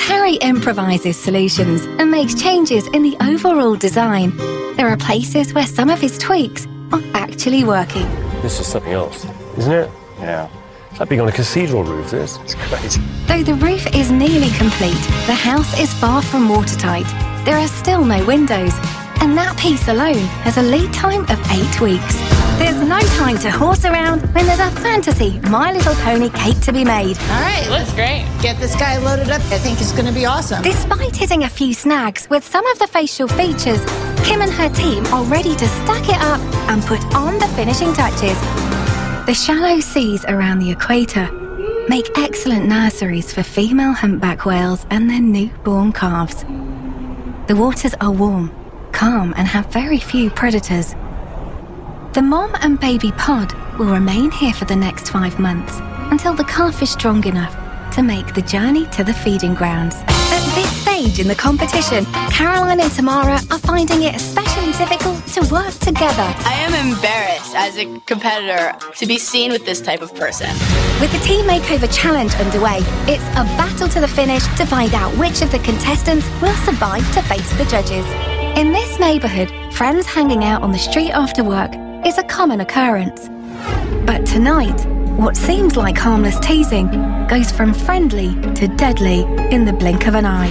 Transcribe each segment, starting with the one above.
Harry improvises solutions and makes changes in the overall design, there are places where some of his tweaks are actually working. This is something else, isn't it? Yeah. It's like being on a cathedral roof, this. It's crazy. Though the roof is nearly complete, the house is far from watertight. There are still no windows, and that piece alone has a lead time of 8 weeks. There's no time to horse around when there's a fantasy My Little Pony cake to be made. All right, looks great. Get this guy loaded up. I think it's going to be awesome. Despite hitting a few snags with some of the facial features, Kim and her team are ready to stack it up and put on the finishing touches. The shallow seas around the equator make excellent nurseries for female humpback whales and their newborn calves. The waters are warm, calm, and have very few predators. The mom and baby pod will remain here for the next 5 months until the calf is strong enough to make the journey to the feeding grounds. At this stage in the competition, Caroline and Tamara are finding it especially difficult to work together. I am embarrassed as a competitor to be seen with this type of person. With the Team Makeover Challenge underway, it's a battle to the finish to find out which of the contestants will survive to face the judges. In this neighbourhood, friends hanging out on the street after work is a common occurrence. But tonight, what seems like harmless teasing goes from friendly to deadly in the blink of an eye.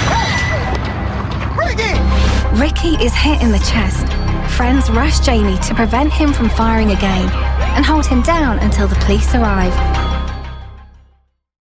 Ricky is hit in the chest. Friends rush Jamie to prevent him from firing again and hold him down until the police arrive.